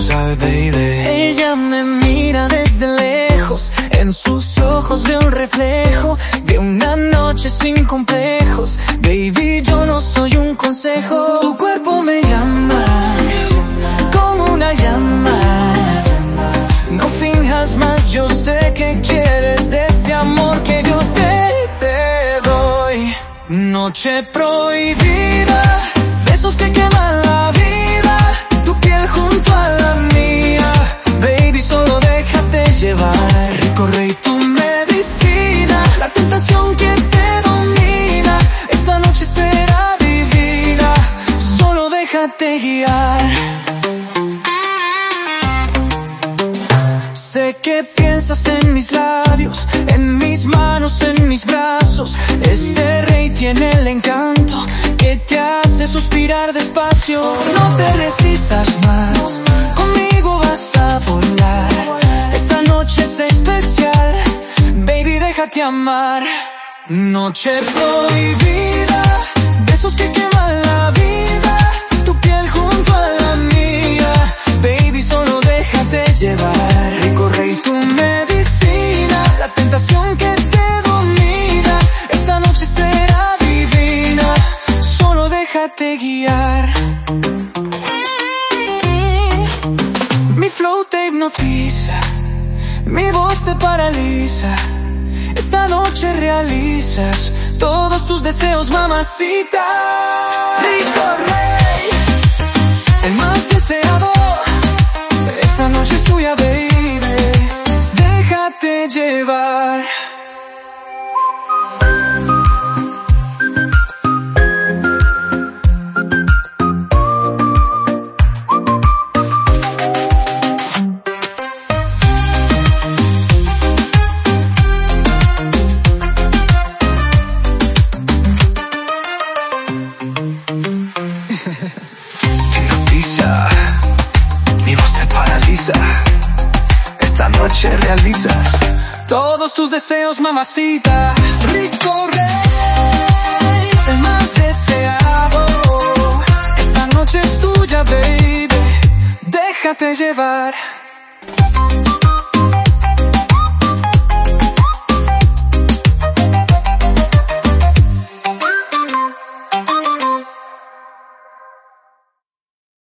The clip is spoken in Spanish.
sabes, baby. Ella me mira desde lejos, en sus ojos veo un reflejo de una noche sin complejos. Baby, yo no soy un consejo. Tu cuerpo me llama, como una llama. No finjas más, yo sé que quieres de este amor que yo te doy. Noche prohibida, besos que queman la vida, tu piel junto a la mía. Baby, solo déjate llevar. Recorre tu medicina, la tentación que te domina. Esta noche será divina, solo déjate guiar. Sé que piensas en mis labios, en mis manos, en mis brazos. Este rey tiene el encanto que te hace suspirar despacio. No te resistas más, conmigo vas a volar. Esta noche es especial, baby, déjate amar. Noche prohibida, besos que queman la vida, tu piel junto a la mía. Baby, solo déjate llevar. Recorre tu medicina, la tentación que te domina. Esta noche será divina, solo déjate guiar. Mi flow te hipnotiza, mi voz te paraliza. Esta noche realizas todos tus deseos, mamacita. Rico rey, el más deseado. Esta noche es tuya, baby, déjate llevar. Te hipnotiza, mi voz te paraliza. Esta noche realizas todos tus deseos, mamacita. Rico rey, el más deseado. Esta noche es tuya, baby, déjate llevar.